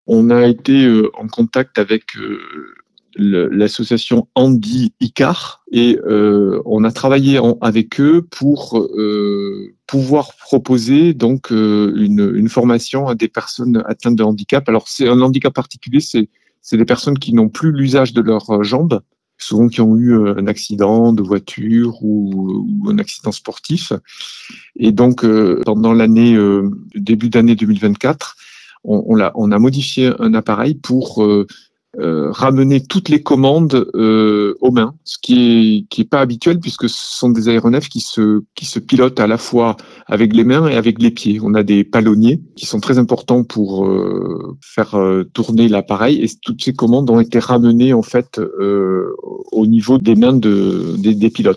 On a été en contact avec l'association Handi Icar et on a travaillé avec eux pour pouvoir proposer donc une formation à des personnes atteintes de handicap. Alors c'est un handicap particulier, c'est des personnes qui n'ont plus l'usage de leurs jambes, souvent qui ont eu un accident de voiture ou un accident sportif. Et donc pendant l'année début d'année 2024, on a modifié un appareil pour ramener toutes les commandes aux mains, ce qui est pas habituel puisque ce sont des aéronefs qui se pilotent à la fois avec les mains et avec les pieds. On a des palonniers qui sont très importants pour faire tourner l'appareil, et toutes ces commandes ont été ramenées en fait au niveau des mains des pilotes.